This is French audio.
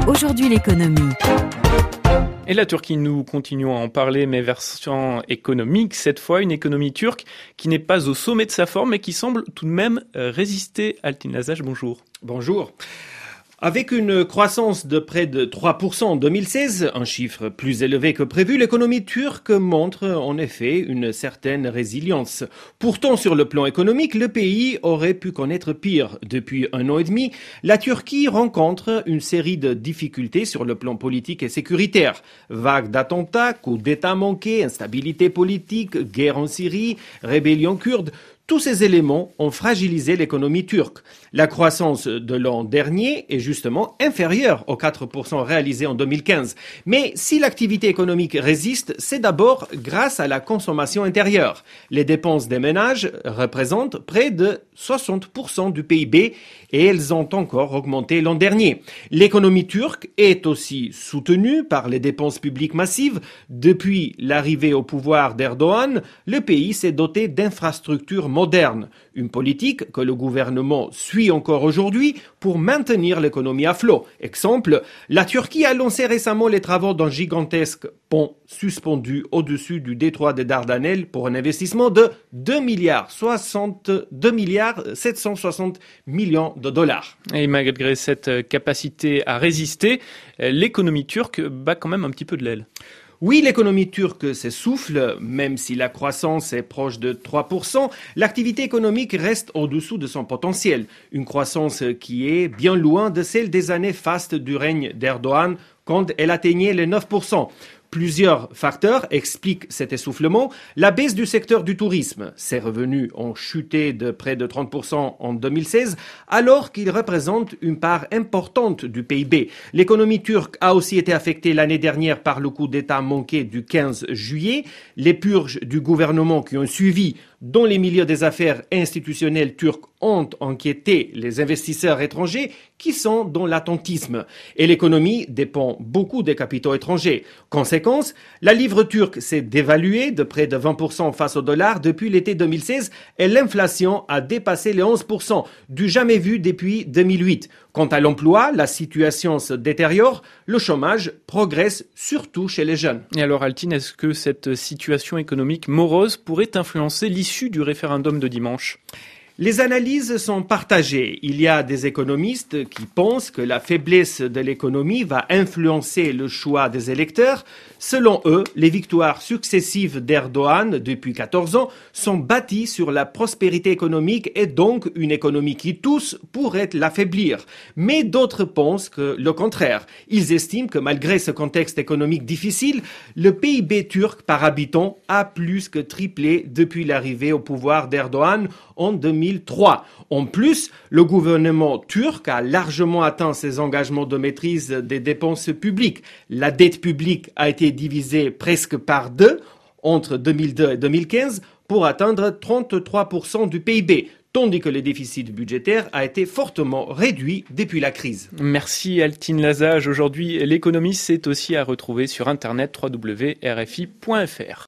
Aujourd'hui l'économie. Et la Turquie, nous continuons à en parler, mais version économique. Cette fois, une économie turque qui n'est pas au sommet de sa forme, mais qui semble tout de même résister. Altin Lazaj, bonjour. Bonjour. Avec une croissance de près de 3% en 2016, un chiffre plus élevé que prévu, l'économie turque montre en effet une certaine résilience. Pourtant, sur le plan économique, le pays aurait pu connaître pire. Depuis 1 an et demi, la Turquie rencontre une série de difficultés sur le plan politique et sécuritaire. Vagues d'attentats, coups d'État manqués, instabilité politique, guerre en Syrie, rébellion kurde. Tous ces éléments ont fragilisé l'économie turque. La croissance de l'an dernier est justement inférieure aux 4% réalisés en 2015. Mais si l'activité économique résiste, c'est d'abord grâce à la consommation intérieure. Les dépenses des ménages représentent près de 60% du PIB et elles ont encore augmenté l'an dernier. L'économie turque est aussi soutenue par les dépenses publiques massives. Depuis l'arrivée au pouvoir d'Erdogan, le pays s'est doté d'infrastructures moderne, une politique que le gouvernement suit encore aujourd'hui pour maintenir l'économie à flot. Exemple, la Turquie a lancé récemment les travaux d'un gigantesque pont suspendu au-dessus du détroit des Dardanelles pour un investissement de 2 milliards 760 millions de dollars. Et malgré cette capacité à résister, l'économie turque bat quand même un petit peu de l'aile. Oui, l'économie turque s'essouffle, même si la croissance est proche de 3%, l'activité économique reste au-dessous de son potentiel. Une croissance qui est bien loin de celle des années fastes du règne d'Erdogan, quand elle atteignait les 9%. Plusieurs facteurs expliquent cet essoufflement. La baisse du secteur du tourisme. Ses revenus ont chuté de près de 30% en 2016, alors qu'il représente une part importante du PIB. L'économie turque a aussi été affectée l'année dernière par le coup d'État manqué du 15 juillet. Les purges du gouvernement qui ont suivi, dont les milieux des affaires institutionnelles turcs ont inquiété les investisseurs étrangers qui sont dans l'attentisme. Et l'économie dépend beaucoup des capitaux étrangers. Conséquence, la livre turque s'est dévaluée de près de 20% face au dollar depuis l'été 2016 et l'inflation a dépassé les 11%, du jamais vu depuis 2008. Quant à l'emploi, la situation se détériore, le chômage progresse surtout chez les jeunes. Et alors Altin, est-ce que cette situation économique morose pourrait influencer l'issue du référendum de dimanche ? Les analyses sont partagées. Il y a des économistes qui pensent que la faiblesse de l'économie va influencer le choix des électeurs. Selon eux, les victoires successives d'Erdogan depuis 14 ans sont bâties sur la prospérité économique et donc une économie qui tous pourrait l'affaiblir. Mais d'autres pensent que le contraire. Ils estiment que malgré ce contexte économique difficile, le PIB turc par habitant a plus que triplé depuis l'arrivée au pouvoir d'Erdogan en 2003. En plus, le gouvernement turc a largement atteint ses engagements de maîtrise des dépenses publiques. La dette publique a été divisée presque par 2 entre 2002 et 2015 pour atteindre 33% du PIB, tandis que le déficit budgétaire a été fortement réduit depuis la crise. Merci Altin Lazaj. Aujourd'hui, l'économie, c'est aussi à retrouver sur internet www.rfi.fr.